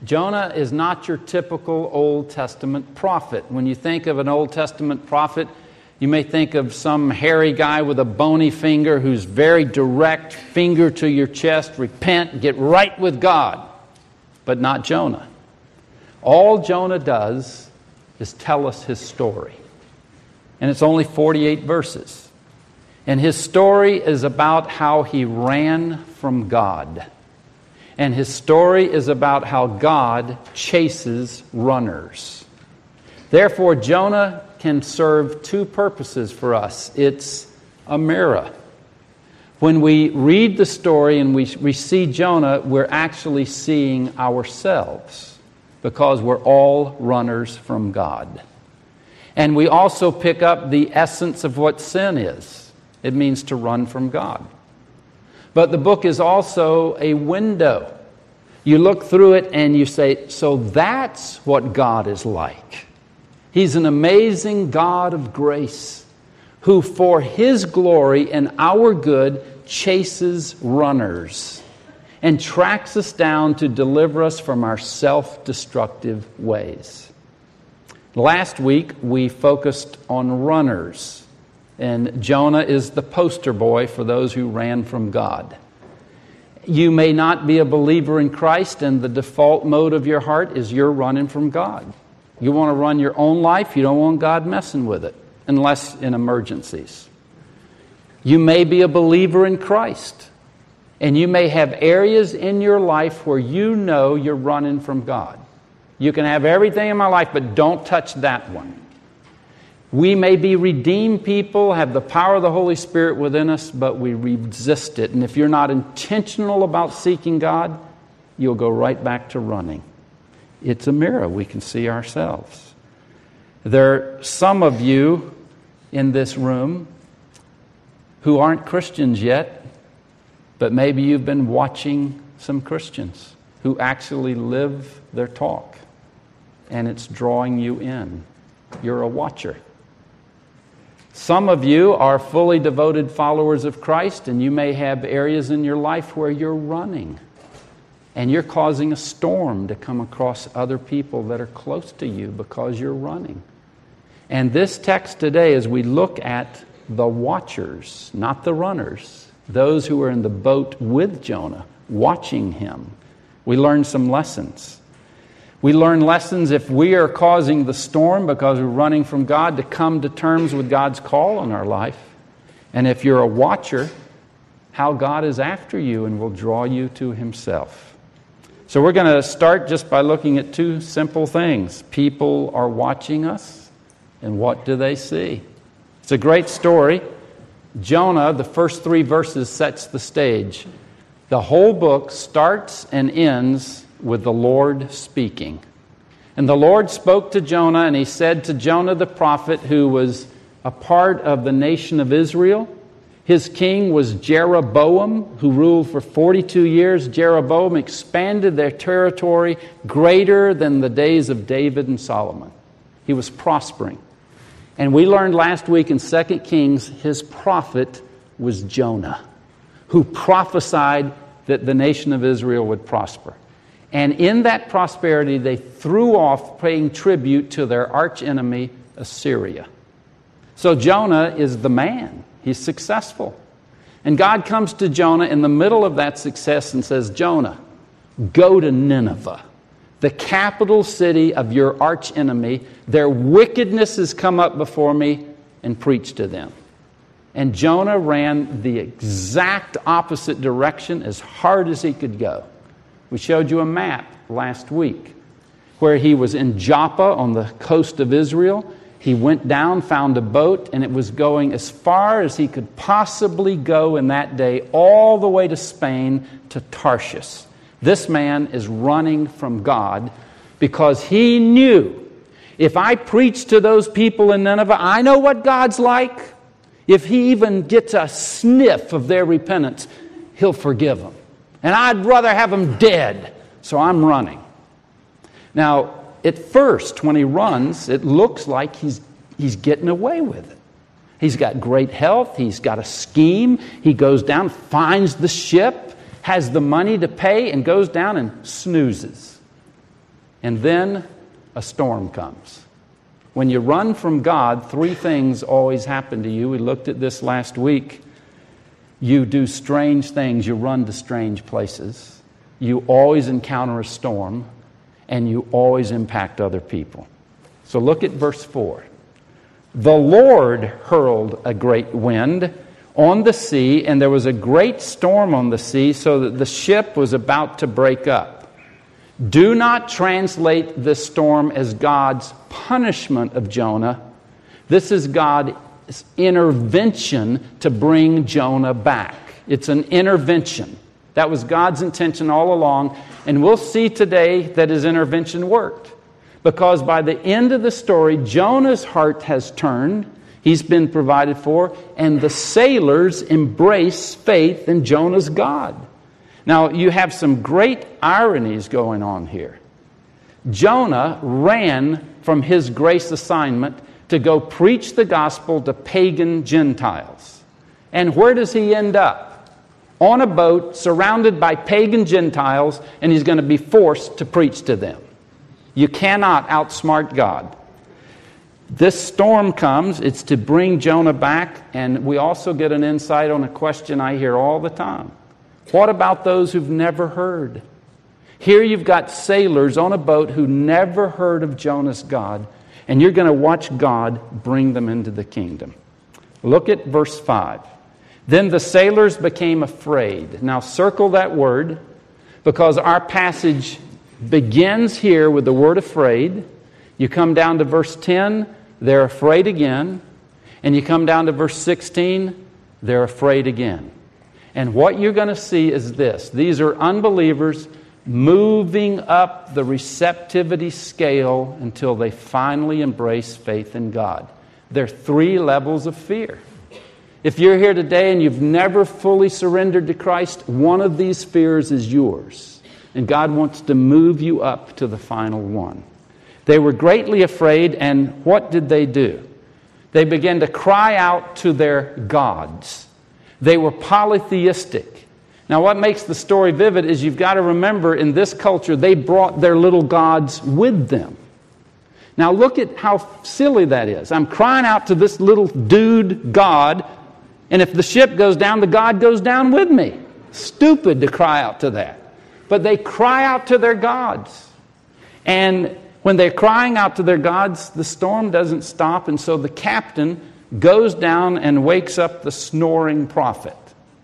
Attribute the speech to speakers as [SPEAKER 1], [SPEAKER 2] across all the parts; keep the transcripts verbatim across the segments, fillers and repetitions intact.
[SPEAKER 1] Jonah is not your typical Old Testament prophet. When you think of an Old Testament prophet, you may think of some hairy guy with a bony finger who's very direct, finger to your chest, repent, get right with God. But not Jonah. All Jonah does is tell us his story. And it's only forty-eight verses. And his story is about how he ran from God. And his story is about how God chases runners. Therefore, Jonah can serve two purposes for us. It's a mirror. When we read the story and we, we see Jonah, we're actually seeing ourselves because we're all runners from God. And we also pick up the essence of what sin is. It means to run from God. But the book is also a window. You look through it and you say, so that's what God is like. He's an amazing God of grace who for His glory and our good chases runners and tracks us down to deliver us from our self-destructive ways. Last week we focused on runners. And Jonah is the poster boy for those who ran from God. You may not be a believer in Christ, and the default mode of your heart is you're running from God. You want to run your own life. You don't want God messing with it, unless in emergencies. You may be a believer in Christ, and you may have areas in your life where you know you're running from God. You can have everything in my life, but don't touch that one. We may be redeemed people, have the power of the Holy Spirit within us, but we resist it. And if you're not intentional about seeking God, you'll go right back to running. It's a mirror. We can see ourselves. There are some of you in this room who aren't Christians yet, but maybe you've been watching some Christians who actually live their talk, and it's drawing you in. You're a watcher. Some of you are fully devoted followers of Christ, and you may have areas in your life where you're running, and you're causing a storm to come across other people that are close to you because you're running. And this text today, as we look at the watchers, not the runners, those who are in the boat with Jonah, watching him, we learn some lessons. We learn lessons if we are causing the storm because we're running from God to come to terms with God's call on our life. And if you're a watcher, how God is after you and will draw you to Himself. So we're going to start just by looking at two simple things. People are watching us, and what do they see? It's a great story. Jonah, the first three verses sets the stage. The whole book starts and ends with the Lord speaking. And the Lord spoke to Jonah, and He said to Jonah the prophet, who was a part of the nation of Israel. His king was Jeroboam, who ruled for forty-two years. Jeroboam expanded their territory greater than the days of David and Solomon. He was prospering. And we learned last week in Second Kings, his prophet was Jonah, who prophesied that the nation of Israel would prosper. And in that prosperity, they threw off paying tribute to their archenemy, Assyria. So Jonah is the man. He's successful. And God comes to Jonah in the middle of that success and says, Jonah, go to Nineveh, the capital city of your archenemy. Their wickedness has come up before me, and preach to them. And Jonah ran the exact opposite direction as hard as he could go. We showed you a map last week where he was in Joppa on the coast of Israel. He went down, found a boat, and it was going as far as he could possibly go in that day, all the way to Spain, to Tarshish. This man is running from God because he knew, if I preach to those people in Nineveh, I know what God's like. If He even gets a sniff of their repentance, He'll forgive them. And I'd rather have them dead, so I'm running. Now, at first, when he runs, it looks like he's he's getting away with it. He's got great health. He's got a scheme. He goes down, finds the ship, has the money to pay, and goes down and snoozes. And then a storm comes. When you run from God, three things always happen to you. We looked at this last week. You do strange things. You run to strange places. You always encounter a storm. And you always impact other people. So look at verse four. The Lord hurled a great wind on the sea, and there was a great storm on the sea, so that the ship was about to break up. Do not translate this storm as God's punishment of Jonah. This is God's intervention to bring Jonah back. It's an intervention. That was God's intention all along. And we'll see today that His intervention worked. Because by the end of the story, Jonah's heart has turned. He's been provided for. And the sailors embrace faith in Jonah's God. Now, you have some great ironies going on here. Jonah ran from his grace assignment to go preach the gospel to pagan Gentiles. And where does he end up? On a boat surrounded by pagan Gentiles, and he's going to be forced to preach to them. You cannot outsmart God. This storm comes, it's to bring Jonah back, and we also get an insight on a question I hear all the time. What about those who've never heard? Here you've got sailors on a boat who never heard of Jonah's God, and you're going to watch God bring them into the kingdom. Look at verse five. Then the sailors became afraid. Now circle that word, because our passage begins here with the word afraid. You come down to verse ten, they're afraid again. And you come down to verse sixteen, they're afraid again. And what you're going to see is this. These are unbelievers moving up the receptivity scale until they finally embrace faith in God. There are three levels of fear. If you're here today and you've never fully surrendered to Christ, one of these fears is yours. And God wants to move you up to the final one. They were greatly afraid, and what did they do? They began to cry out to their gods. They were polytheistic. Now, what makes the story vivid is you've got to remember, in this culture, they brought their little gods with them. Now, look at how silly that is. I'm crying out to this little dude God, and if the ship goes down, the God goes down with me. Stupid to cry out to that. But they cry out to their gods. And when they're crying out to their gods, the storm doesn't stop, and so the captain goes down and wakes up the snoring prophet.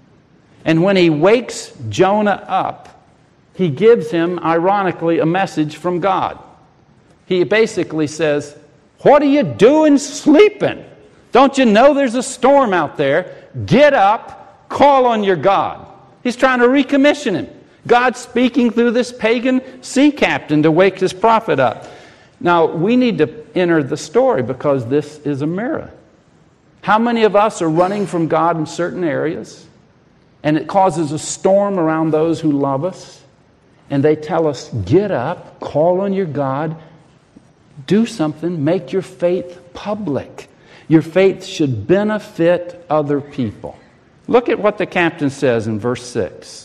[SPEAKER 1] And when he wakes Jonah up, he gives him, ironically, a message from God. He basically says, "What are you doing sleeping? Don't you know there's a storm out there? Get up, call on your God." He's trying to recommission him. God's speaking through this pagan sea captain to wake his prophet up. Now, we need to enter the story because this is a mirror. How many of us are running from God in certain areas, and it causes a storm around those who love us, and they tell us, get up, call on your God, do something, make your faith public. Your faith should benefit other people. Look at what the captain says in verse six.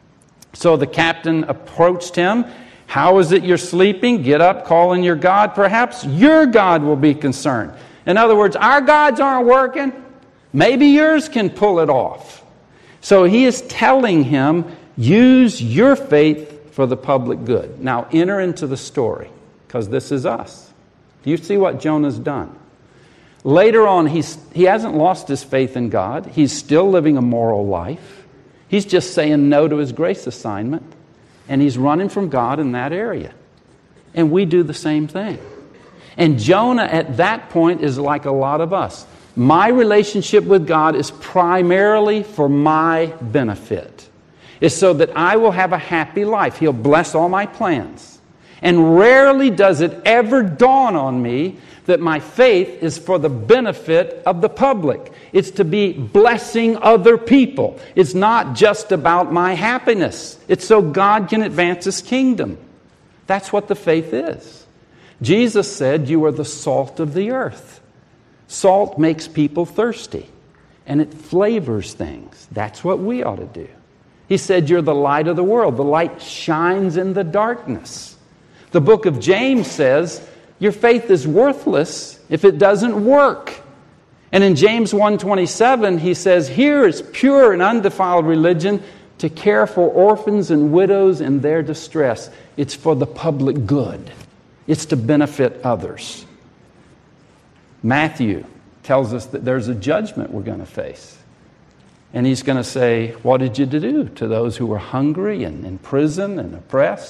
[SPEAKER 1] So the captain approached him. "How is it you're sleeping? Get up, call on your God. Perhaps your God will be concerned." In other words, our gods aren't working. Maybe yours can pull it off. So he is telling him, use your faith for the public good. Now enter into the story, because this is us. Do you see what Jonah's done? Later on, he's, he hasn't lost his faith in God. He's still living a moral life. He's just saying no to his grace assignment. And he's running from God in that area. And we do the same thing. And Jonah at that point is like a lot of us. My relationship with God is primarily for my benefit. It's so that I will have a happy life. He'll bless all my plans. And rarely does it ever dawn on me that my faith is for the benefit of the public. It's to be blessing other people. It's not just about my happiness. It's so God can advance His kingdom. That's what the faith is. Jesus said, "You are the salt of the earth." Salt makes people thirsty, and it flavors things. That's what we ought to do. He said, "You're the light of the world." The light shines in the darkness. The book of James says your faith is worthless if it doesn't work. And in James one twenty-seven, he says, here is pure and undefiled religion, to care for orphans and widows in their distress. It's for the public good. It's to benefit others. Matthew tells us that there's a judgment we're going to face. And he's going to say, what did you do to those who were hungry and in prison and oppressed?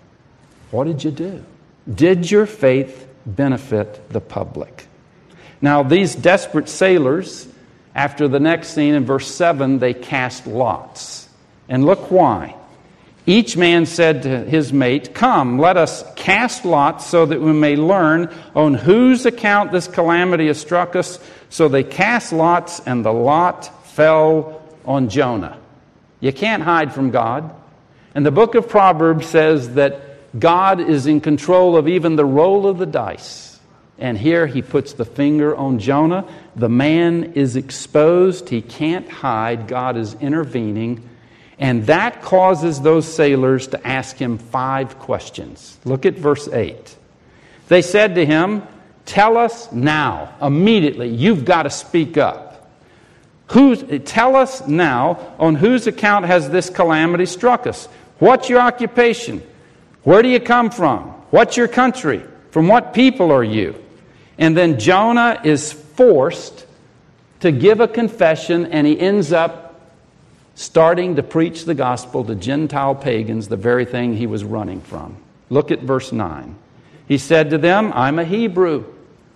[SPEAKER 1] What did you do? Did your faith benefit the public? Now, these desperate sailors, after the next scene in verse seven, they cast lots. And look why. Each man said to his mate, come, let us cast lots so that we may learn on whose account this calamity has struck us. So they cast lots, and the lot fell on Jonah. You can't hide from God. And the book of Proverbs says that God is in control of even the roll of the dice. And here he puts the finger on Jonah. The man is exposed. He can't hide. God is intervening. And that causes those sailors to ask him five questions. Look at verse eight. They said to him, tell us now, immediately, you've got to speak up. Who's, tell us now, on whose account has this calamity struck us? What's your occupation? Where do you come from? What's your country? From what people are you? And then Jonah is forced to give a confession, and he ends up starting to preach the gospel to Gentile pagans, the very thing he was running from. Look at verse nine. He said to them, I'm a Hebrew.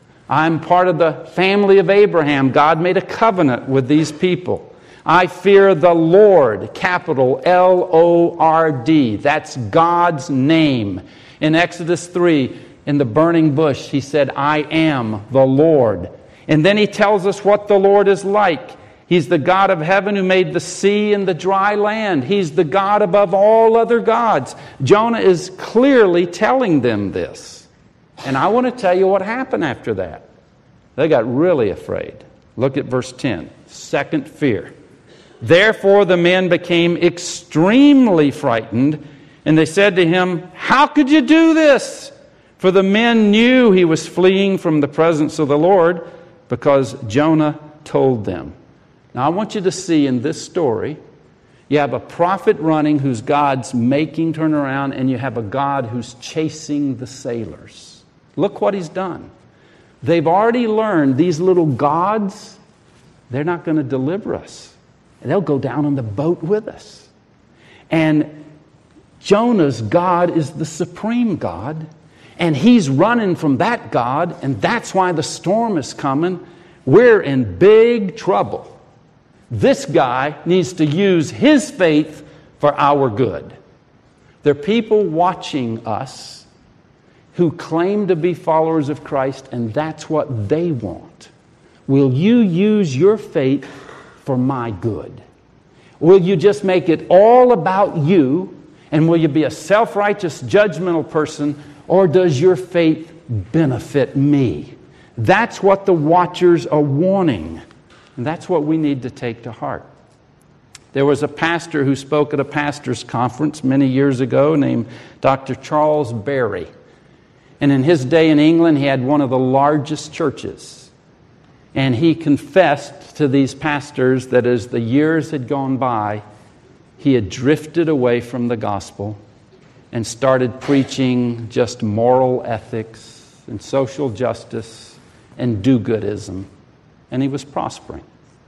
[SPEAKER 1] I'm part of the family of Abraham. God made a covenant with these people. I fear the Lord, capital L O R D. That's God's name. In Exodus three, in the burning bush, he said, I am the Lord. And then he tells us what the Lord is like. He's the God of heaven who made the sea and the dry land. He's the God above all other gods. Jonah is clearly telling them this. And I want to tell you what happened after that. They got really afraid. Look at verse ten. Second fear. Therefore the men became extremely frightened, and they said to him, how could you do this? For the men knew he was fleeing from the presence of the Lord, because Jonah told them. Now, I want you to see in this story, you have a prophet running whose God's making turn around, and you have a God who's chasing the sailors. Look what he's done. They've already learned these little gods, they're not going to deliver us. They'll go down on the boat with us. And Jonah's God is the supreme God, and he's running from that God, and that's why the storm is coming. We're in big trouble. This guy needs to use his faith for our good. There are people watching us who claim to be followers of Christ, and that's what they want. Will you use your faith for my good? Will you just make it all about you, and will you be a self-righteous, judgmental person, or does your faith benefit me? That's what the watchers are wanting. And that's what we need to take to heart. There was a pastor who spoke at a pastor's conference many years ago named Doctor Charles Berry. And in his day in England, he had one of the largest churches. And he confessed to these pastors that as the years had gone by, he had drifted away from the gospel and started preaching just moral ethics and social justice and do-goodism. And he was prospering.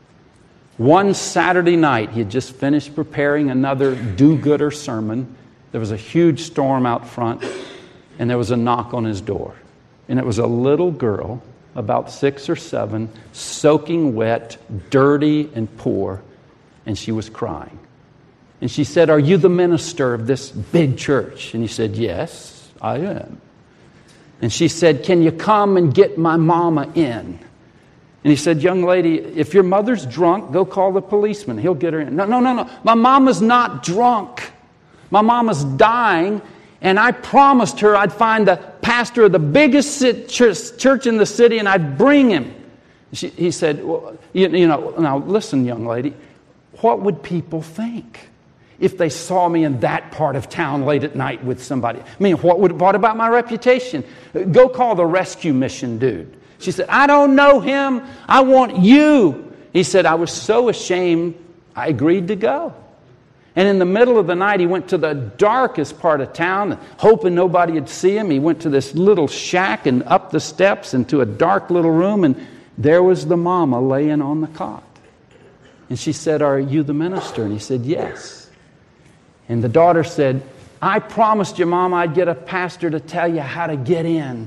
[SPEAKER 1] One Saturday night, he had just finished preparing another do-gooder sermon. There was a huge storm out front, and there was a knock on his door. And it was a little girl, about six or seven, soaking wet, dirty and poor, and she was crying. And she said, are you the minister of this big church? And he said, yes, I am. And she said, can you come and get my mama in? And he said, young lady, if your mother's drunk, go call the policeman. He'll get her in. No, no, no, no. My mama's not drunk. My mama's dying, and I promised her I'd find the pastor of the biggest church in the city, and I'd bring him. She, he said, well, you, you know, now listen, young lady, what would people think? if they saw me in that part of town late at night with somebody? I mean, what, would, what about my reputation? Go call the rescue mission dude. She said, I don't know him. I want you. He said, I was so ashamed, I agreed to go. And in the middle of the night, he went to the darkest part of town, hoping nobody would see him. He went to this little shack and up the steps into a dark little room, and there was the mama laying on the cot. And she said, are you the minister? And he said, yes. And the daughter said, I promised your mom I'd get a pastor to tell you how to get in.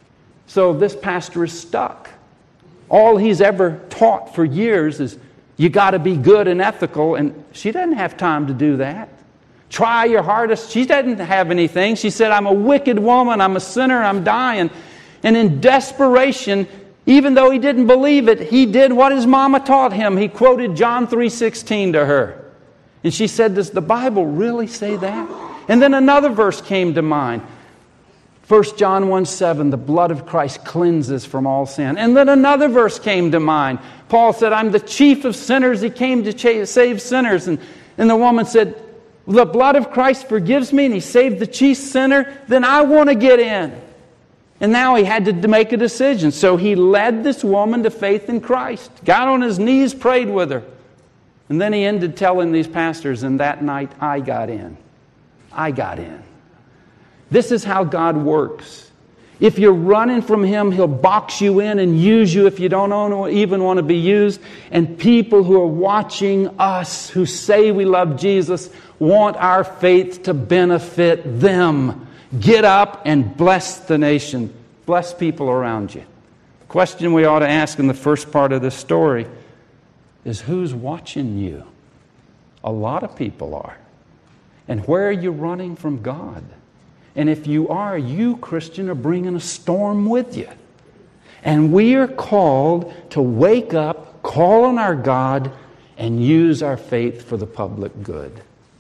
[SPEAKER 1] So this pastor is stuck. All he's ever taught for years is you got to be good and ethical, and she doesn't have time to do that. Try your hardest. She doesn't have anything. She said, I'm a wicked woman. I'm a sinner. I'm dying. And in desperation, even though he didn't believe it, he did what his mama taught him. He quoted John three sixteen to her. And she said, does the Bible really say that? And then another verse came to mind. First John one seven, the blood of Christ cleanses from all sin. And then another verse came to mind. Paul said, I'm the chief of sinners. He came to ch- save sinners. And, and the woman said, the blood of Christ forgives me and he saved the chief sinner. Then I want to get in. And now he had to make a decision. So he led this woman to faith in Christ. Got on his knees, prayed with her. And then he ended telling these pastors, and that night I got in. I got in. This is how God works. If you're running from Him, He'll box you in and use you if you don't even want to be used. And people who are watching us, who say we love Jesus, want our faith to benefit them. Get up and bless the nation. Bless people around you. The question we ought to ask in the first part of this story is, who's watching you? A lot of people are. And where are you running from God? And if you are, you, Christian, are bringing a storm with you. And we are called to wake up, call on our God, and use our faith for the public good.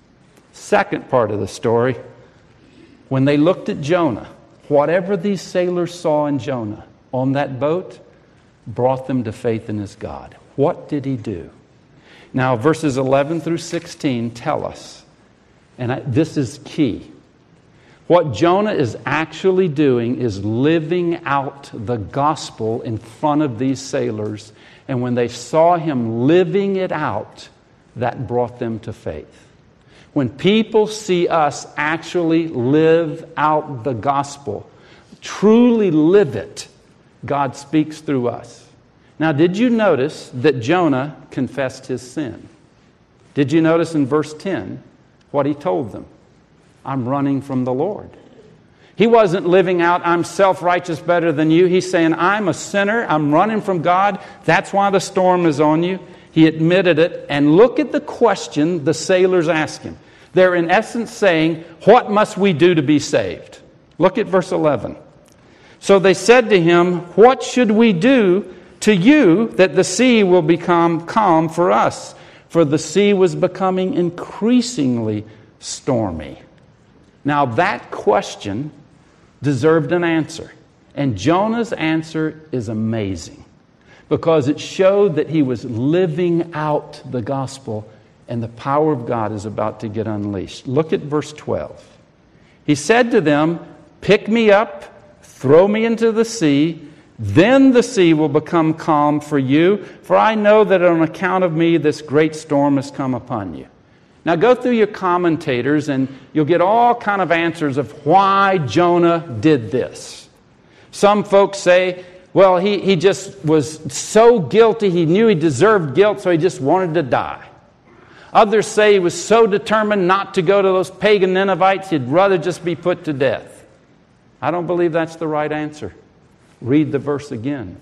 [SPEAKER 1] Second part of the story, when they looked at Jonah, whatever these sailors saw in Jonah on that boat brought them to faith in his God. What did he do? Now, verses eleven through sixteen tell us, and I, this is key. What Jonah is actually doing is living out the gospel in front of these sailors. And when they saw him living it out, that brought them to faith. When people see us actually live out the gospel, truly live it, God speaks through us. Now, did you notice that Jonah confessed his sin? Did you notice in verse ten what he told them? I'm running from the Lord. He wasn't living out, I'm self-righteous better than you. He's saying, I'm a sinner. I'm running from God. That's why the storm is on you. He admitted it. And look at the question the sailors ask him. They're in essence saying, what must we do to be saved? Look at verse eleven. So they said to him, what should we do to you that the sea will become calm for us? For the sea was becoming increasingly stormy. Now that question deserved an answer. And Jonah's answer is amazing, because it showed that he was living out the gospel, and the power of God is about to get unleashed. Look at verse twelve. He said to them, pick me up, throw me into the sea, then the sea will become calm for you, for I know that on account of me this great storm has come upon you. Now go through your commentators and you'll get all kind of answers of why Jonah did this. Some folks say, well, he, he just was so guilty, he knew he deserved guilt, so he just wanted to die. Others say he was so determined not to go to those pagan Ninevites, he'd rather just be put to death. I don't believe that's the right answer. Read the verse again.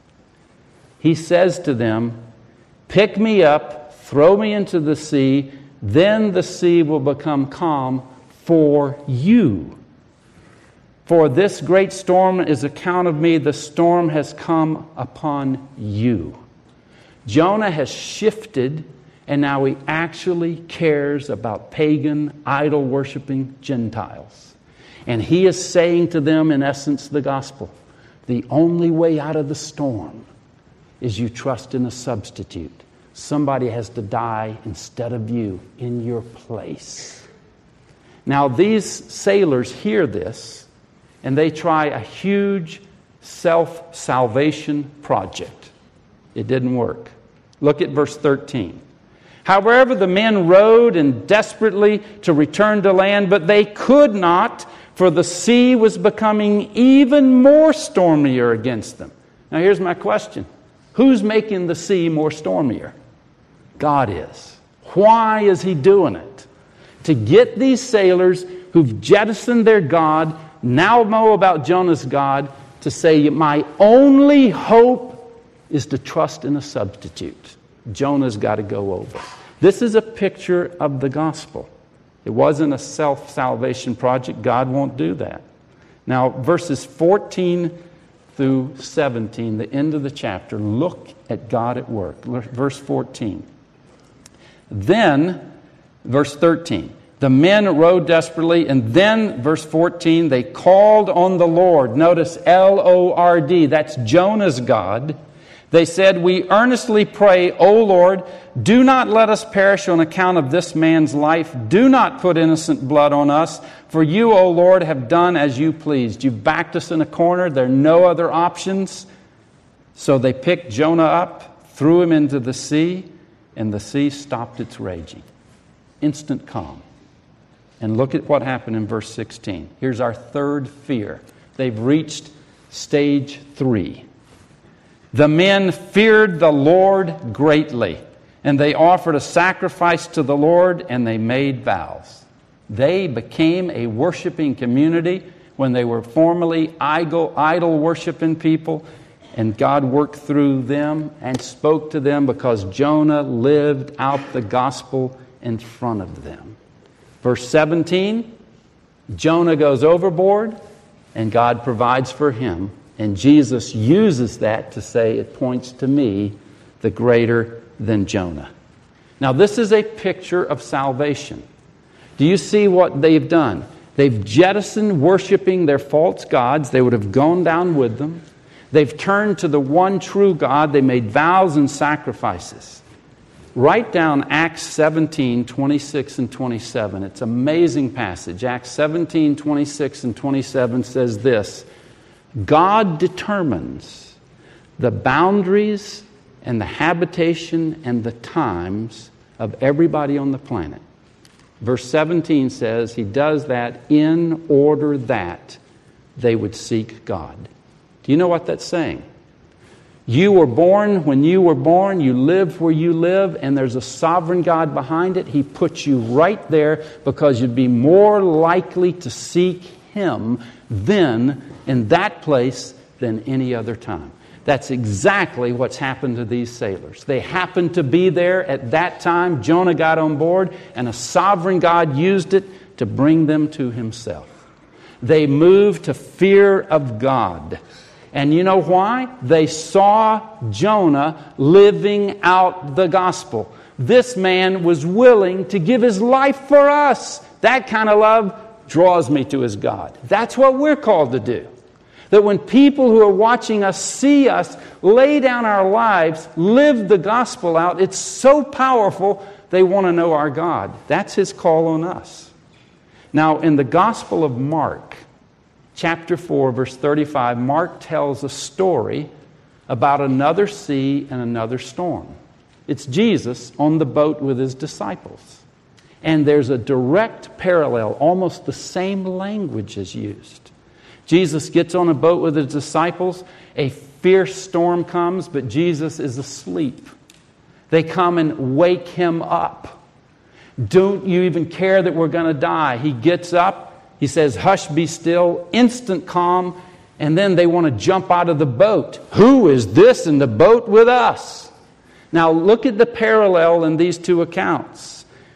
[SPEAKER 1] He says to them, pick me up, throw me into the sea, then the sea will become calm for you. For this great storm is account of me, the storm has come upon you. Jonah has shifted, and now he actually cares about pagan, idol-worshiping Gentiles. And he is saying to them, in essence, the gospel. The only way out of the storm is you trust in a substitute. somebody has to die instead of you in your place. Now, these sailors hear this, and they try a huge self-salvation project. It didn't work. Look at verse thirteen. However, the men rowed and desperately to return to land, but they could not, for the sea was becoming even more stormier against them. Now, here's my question. Who's making the sea more stormier? God is. Why is He doing it? To get these sailors who've jettisoned their God, now know about Jonah's God, to say, my only hope is to trust in a substitute. Jonah's got to go over. This is a picture of the gospel. It wasn't a self-salvation project. God won't do that. Now, verses fourteen through seventeen, the end of the chapter, look at God at work. Verse fourteen. Then, verse thirteen, the men rowed desperately, and then, verse fourteen, they called on the Lord. Notice L O R D, that's Jonah's God. They said, we earnestly pray, O Lord, do not let us perish on account of this man's life. Do not put innocent blood on us. For you, O Lord, have done as you pleased. You've backed us in a corner. There are no other options. So they picked Jonah up, threw him into the sea, and the sea stopped its raging. Instant calm. And look at what happened in verse sixteen. Here's our third fear. They've reached stage three. The men feared the Lord greatly, and they offered a sacrifice to the Lord, and they made vows. They became a worshiping community when they were formerly idol, idol worshiping people, and God worked through them and spoke to them because Jonah lived out the gospel in front of them. Verse seventeen, Jonah goes overboard, and God provides for him. And Jesus uses that to say, it points to me, the greater than Jonah. Now, this is a picture of salvation. Do you see what they've done? They've jettisoned worshiping their false gods. They would have gone down with them. They've turned to the one true God. They made vows and sacrifices. Write down Acts seventeen, twenty-six and twenty-seven. It's an amazing passage. Acts seventeen, twenty-six and twenty-seven says this. God determines the boundaries and the habitation and the times of everybody on the planet. Verse seventeen says He does that in order that they would seek God. Do you know what that's saying? You were born when you were born, you live where you live, and there's a sovereign God behind it. He puts you right there because you'd be more likely to seek Him then in that place than any other time. That's exactly what's happened to these sailors. They happened to be there at that time. Jonah got on board, and a sovereign God used it to bring them to Himself. They moved to fear of God. And you know why? They saw Jonah living out the gospel. This man was willing to give his life for us. That kind of love draws me to his God. That's what we're called to do. That when people who are watching us see us lay down our lives, live the gospel out, it's so powerful they want to know our God. That's His call on us. Now, in the Gospel of Mark, chapter four, verse thirty-five, Mark tells a story about another sea and another storm. It's Jesus on the boat with His disciples. And there's a direct parallel, almost the same language is used. Jesus gets on a boat with His disciples. A fierce storm comes, but Jesus is asleep. They come and wake Him up. Don't you even care that we're going to die? He gets up. He says, hush, be still. Instant calm. And then they want to jump out of the boat. Who is this in the boat with us? Now look at the parallel in these two accounts.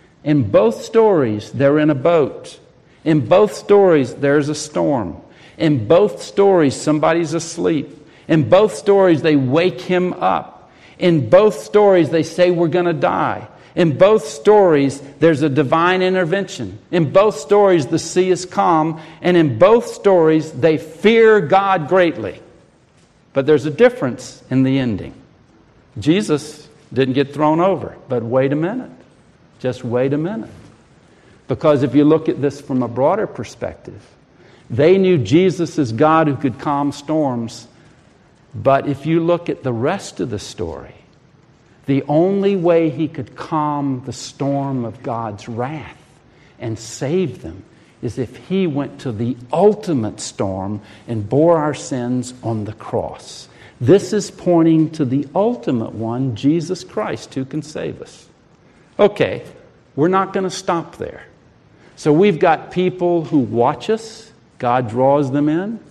[SPEAKER 1] In both stories, they're in a boat. In both stories, there's a storm. In both stories, somebody's asleep. In both stories, they wake him up. In both stories, they say we're going to die. In both stories, there's a divine intervention. In both stories, the sea is calm. And in both stories, they fear God greatly. But there's a difference in the ending. Jesus Didn't get thrown over. But wait a minute. Just wait a minute. Because if you look at this from a broader perspective, they knew Jesus as God who could calm storms. But if you look at the rest of the story, the only way he could calm the storm of God's wrath and save them is if he went to the ultimate storm and bore our sins on the cross. This is pointing to the ultimate one, Jesus Christ, who can save us. Okay, we're not going to stop there. So we've got people who watch us. God draws them in.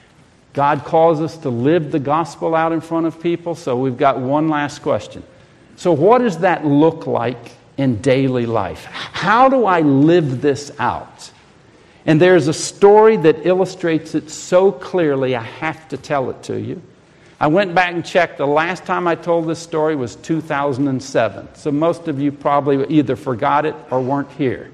[SPEAKER 1] God calls us to live the gospel out in front of people. So we've got one last question. So what does that look like in daily life? How do I live this out? And there's a story that illustrates it so clearly, I have to tell it to you. I went back and checked. The last time I told this story was two thousand seven. So most of you probably either forgot it or weren't here.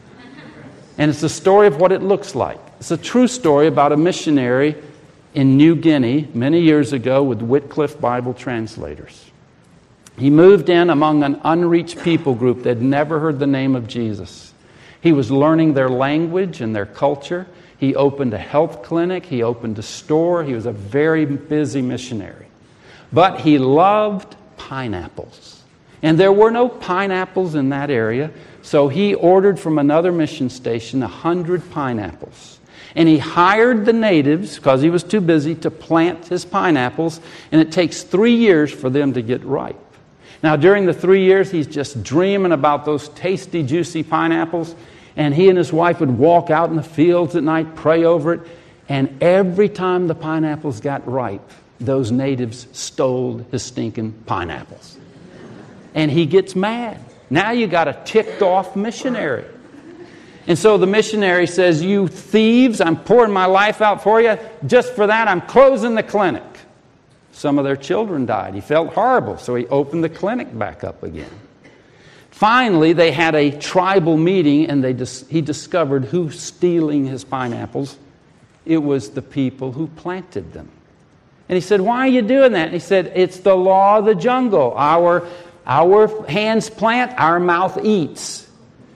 [SPEAKER 1] And it's a story of what it looks like. It's a true story about a missionary in New Guinea many years ago with Wycliffe Bible translators. He moved in among an unreached people group that had never heard the name of Jesus. He was learning their language and their culture. He opened a health clinic. He opened a store. He was a very busy missionary. But he loved pineapples. And there were no pineapples in that area, so he ordered from another mission station a hundred pineapples. And he hired the natives, because he was too busy, to plant his pineapples, and it takes three years for them to get ripe. Now, during the three years, he's just dreaming about those tasty, juicy pineapples, and he and his wife would walk out in the fields at night, pray over it, and every time the pineapples got ripe, those natives stole his stinking pineapples. And he gets mad. Now you got a ticked-off missionary. And so the missionary says, "You thieves, I'm pouring my life out for you. Just for that, I'm closing the clinic." Some of their children died. He felt horrible, so he opened the clinic back up again. Finally, they had a tribal meeting, and they dis- he discovered who's stealing his pineapples. It was the people who planted them. And he said, "Why are you doing that?" And he said, "It's the law of the jungle. Our, our hands plant, our mouth eats."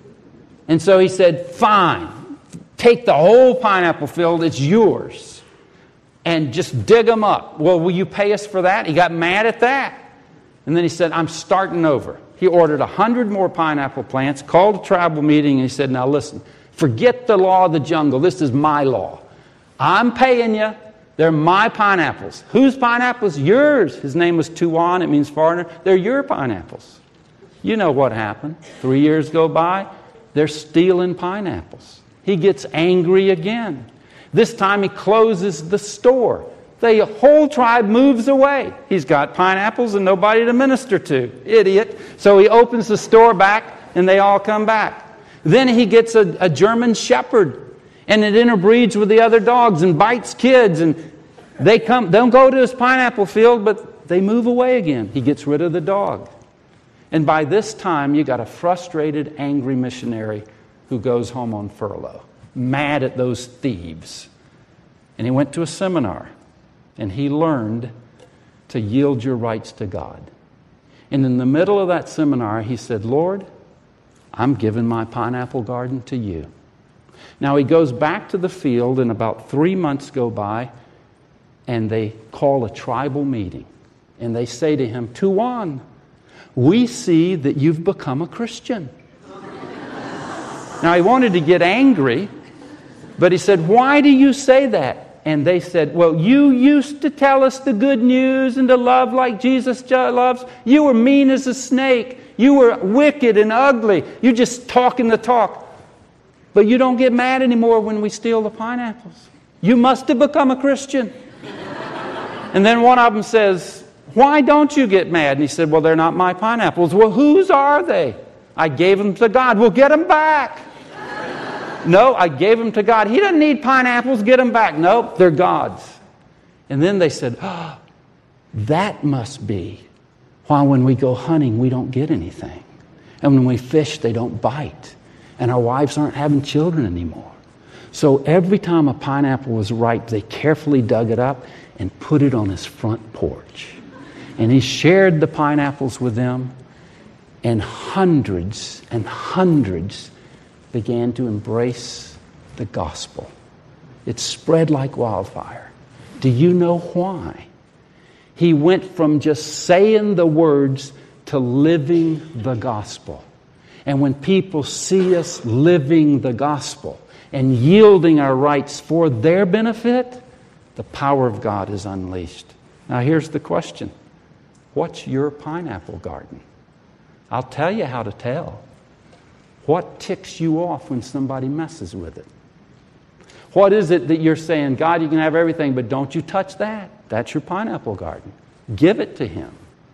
[SPEAKER 1] And so he said, "Fine, take the whole pineapple field, it's yours. And just dig them up." "Well, will you pay us for that?" He got mad at that. And then he said, "I'm starting over." He ordered a hundred more pineapple plants, called a tribal meeting, and he said, "Now listen, forget the law of the jungle. This is my law. I'm paying you. They're my pineapples." "Whose pineapples?" "Yours." His name was Tuan. It means foreigner. "They're your pineapples." You know what happened. Three years go by. They're stealing pineapples. He gets angry again. This time he closes the store. The whole tribe moves away. He's got pineapples and nobody to minister to. Idiot. So he opens the store back and they all come back. Then he gets a, a German shepherd, and it interbreeds with the other dogs and bites kids, and they come, they'll go to his pineapple field, but they move away again. He gets rid of the dog. And by this time, you got a frustrated, angry missionary who goes home on furlough, mad at those thieves. And he went to a seminar, and he learned to yield your rights to God. And in the middle of that seminar, he said, "Lord, I'm giving my pineapple garden to you." Now he goes back to the field, and about three months go by, and they call a tribal meeting. And they say to him, "Tuan, we see that you've become a Christian." Now he wanted to get angry, but he said, "Why do you say that?" And they said, "Well, you used to tell us the good news and to love like Jesus loves. You were mean as a snake. You were wicked and ugly. You just talking the talk. But you don't get mad anymore when we steal the pineapples. You must have become a Christian." And then one of them says, "Why don't you get mad?" And he said, "Well, they're not my pineapples." "Well, whose are they?" "I gave them to God." "Well, get them back." "No, I gave them to God. He doesn't need pineapples. Get them back." "Nope, they're God's." And then they said, "Oh, that must be why when we go hunting, we don't get anything. And when we fish, they don't bite. And our wives aren't having children anymore." So every time a pineapple was ripe, they carefully dug it up and put it on his front porch. And he shared the pineapples with them, and hundreds and hundreds began to embrace the gospel. It spread like wildfire. Do you know why? He went from just saying the words to living the gospel. And when people see us living the gospel and yielding our rights for their benefit, the power of God is unleashed. Now here's the question. What's your pineapple garden? I'll tell you how to tell. What ticks you off when somebody messes with it? What is it that you're saying, God, you can have everything, but don't you touch that? That's your pineapple garden. Give it to Him.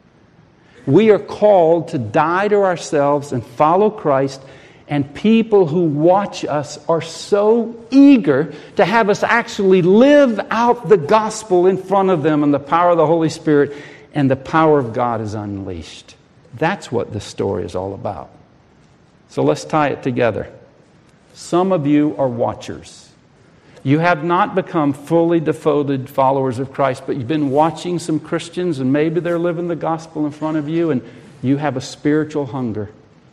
[SPEAKER 1] We are called to die to ourselves and follow Christ, and people who watch us are so eager to have us actually live out the gospel in front of them, and the power of the Holy Spirit and the power of God is unleashed. That's what this story is all about. So let's tie it together. Some of you are watchers. You have not become fully devoted followers of Christ, but you've been watching some Christians, and maybe they're living the gospel in front of you, and you have a spiritual hunger.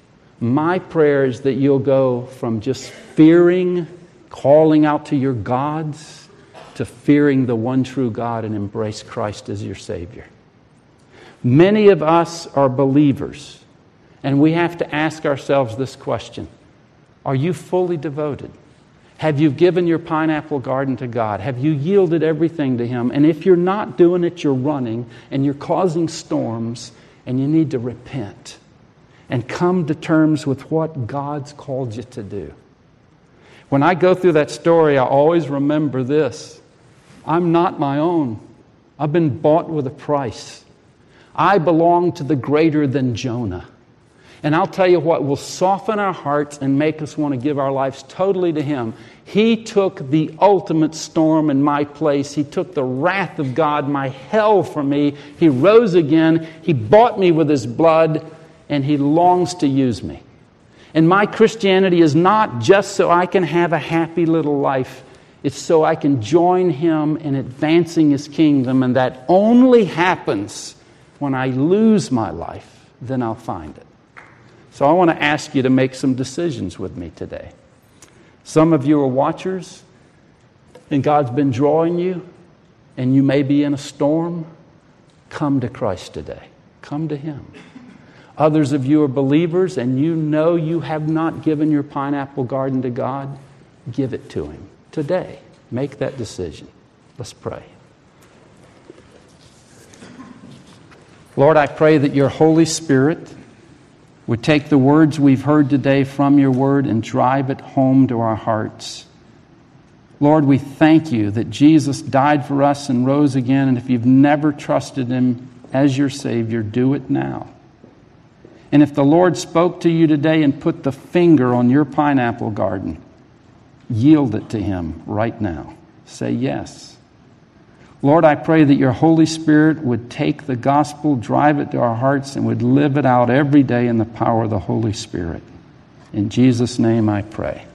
[SPEAKER 1] My prayer is that you'll go from just fearing, calling out to your gods, to fearing the one true God and embrace Christ as your Savior. Many of us are believers, and we have to ask ourselves this question. Are you fully devoted? Have you given your pineapple garden to God? Have you yielded everything to Him? And if you're not doing it, you're running, and you're causing storms, and you need to repent and come to terms with what God's called you to do. When I go through that story, I always remember this. I'm not my own. I've been bought with a price. I belong to the greater than Jonah. And I'll tell you what will soften our hearts and make us want to give our lives totally to Him. He took the ultimate storm in my place. He took the wrath of God, my hell for me. He rose again. He bought me with His blood, and He longs to use me. And my Christianity is not just so I can have a happy little life. It's so I can join Him in advancing His kingdom, and that only happens when I lose my life. Then I'll find it. So I want to ask you to make some decisions with me today. Some of you are watchers, and God's been drawing you, and you may be in a storm. Come to Christ today. Come to Him. Others of you are believers, and you know you have not given your pineapple garden to God. Give it to Him today. Make that decision. Let's pray. Lord, I pray that your Holy Spirit would take the words we've heard today from your word and drive it home to our hearts. Lord, we thank you that Jesus died for us and rose again, and if you've never trusted Him as your Savior, do it now. And if the Lord spoke to you today and put the finger on your pineapple garden, yield it to Him right now. Say yes. Lord, I pray that your Holy Spirit would take the gospel, drive it to our hearts, and would live it out every day in the power of the Holy Spirit. In Jesus' name I pray.